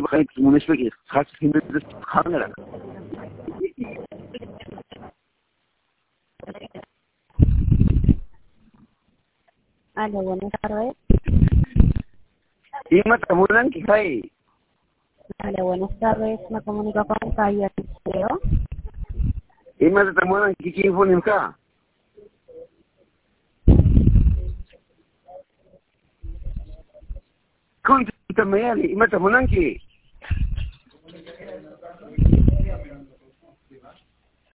makanya munisipal khas hindi khana lang. Aló, buenas tardes. Ima tamunan kay. Aló, buenas tardes. Me comunico con Cayo Liceo. Ima tamunan kikifunin ka. Kung tamayali, ima tamunan ki.